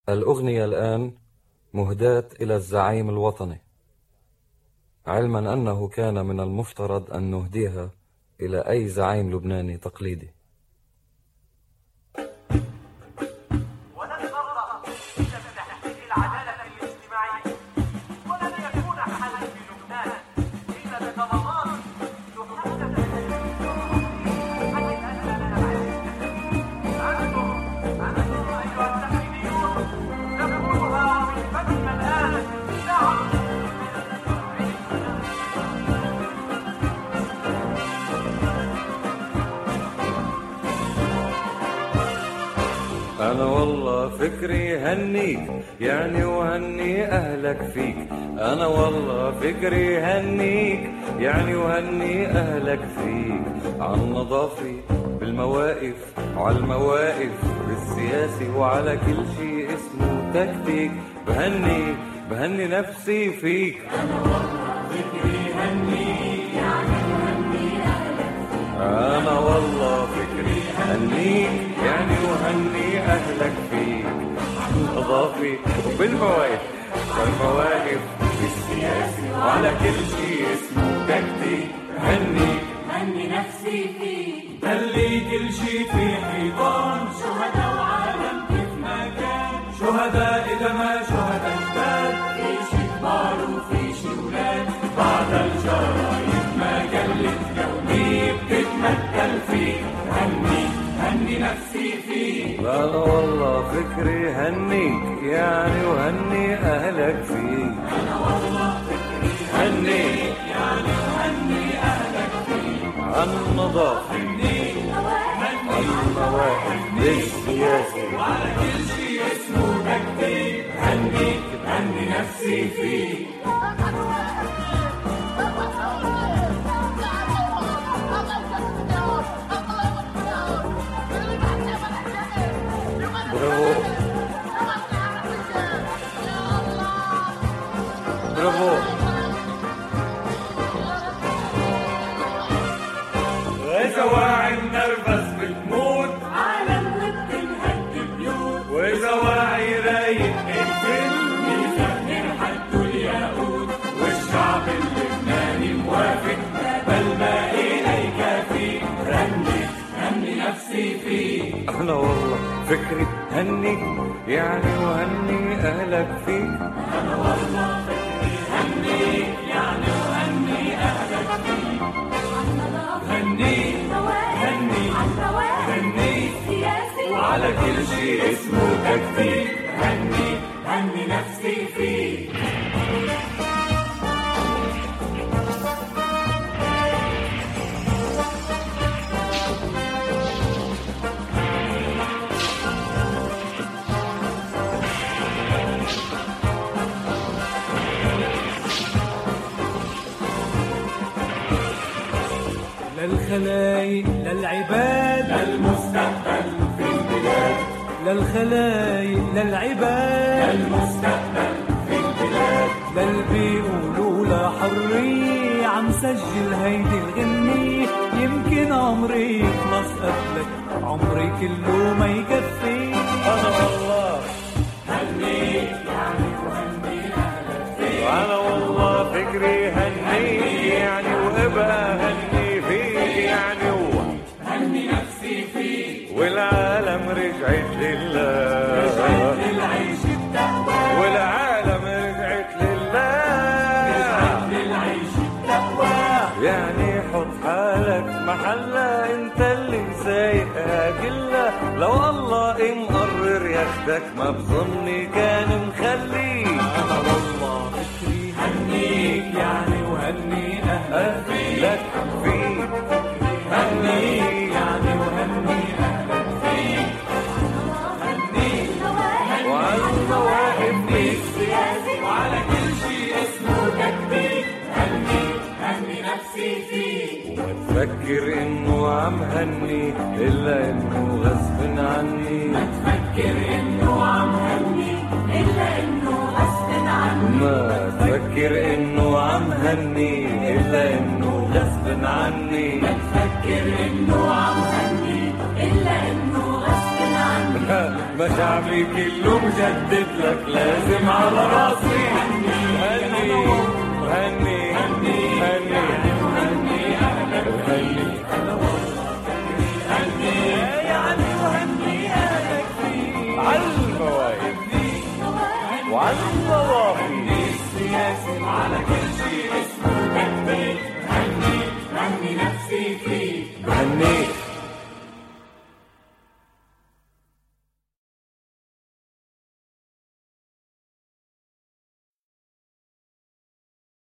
الأغنية الآن مهداة إلى الزعيم الوطني، علما أنه كان من المفترض أن نهديها إلى أي زعيم لبناني تقليدي. أنا والله فكري هنيك يعني وهني أهلك فيك. أنا والله فكري هنيك يعني وهني أهلك فيك. عالنظافة بالمواقف وعالمواقف بالسياسي وعلى كل شي اسمه تكتيك. بهني نفسي فيك. أنا والله فكري هنيك يعني وهني أهلك فيك. أنا والله فكري هنيك يعني وهني أهلك فيك. بالنظافة وبالمواقف والمواقف بالسياسي وعلى كل شي اسمه تكتيك. هني نفسي فيك. خلي كل شي في حيطان، شهداء وعالم كيف ما كان، شهداء إذا ما شهداء جداد، في شي كبار وفي شي ولاد، بعد الجرايد ما قلت يومي بتتمثل فيك. هني نفسي فيك. أنا والله فكري هنيك يعني وهني أهلك فيك. أنا والله فكري هنيك يعني وهني أهلك فيك. عالنظافة والمواقف بالسياسي وعلى كل شي اسمه تكتيك. هني نفسي فيك. برافو. إذا واعي منرفز بتموت، عالم وبتنهد بيوت، وإذا واعي رايق الفل بيفكر حد الياقوت، والشعب اللبناني موافق بل ما إلي كافي. هني نفسي فيك. أنا والله فكري هنيك يعني وهني أهلك فيك. أنا والله فكري هنيك يعني وهني أهلك فيك. هني سياسي وعلى كل شي اسمه تكتيك. هني نفسي فيك. للخلايق للعباد للمستقبل في البلاد، للخلايق للعباد للمستقبل في البلاد، للي بيقولوا لا حرية عم سجل هيدي الغنية. يمكن عمري يخلص قبلك، عمري كله ما يكفي. أنا والله هنيك يعني وهني أهلك فيك. أنا والله فكري هنيك يعني وأبقى هني فيك يعني هني نفسي فيك. والعالم رجعت لله، للعيش التقوى، والعالم رجعت لله. للعيش التقوى. يعني حط حالك محلها، انت اللي سايقها كلها. لو الله مقرر ياخدك ما بظني كان مخلي. أنا والله فكري هنيك يعني وهني أهلك لك فيك. هنيك يعني وهني أهلك فيك. هنيك وعلى المواقف سياسي وعلى كل شي اسمه تكتيك. هني نفسي فيك. وتفكر انه عم هني الا انه غصب عني. تفكر إنه عم هني إلا إنه غصب عني. ما تفكر انه عم هني الا انه غصب عني. تفكر إنه عم هني إلا إنه غصب عني. ما يبقى شعبي كله مجدد لك لازم على راسي هني هني هني هني هني هني يعني وهني أهلك فيه على المواهب وعلى الضوافي السياسي على كل شيء اسمه تكتيك هني هني نفسي فيك هني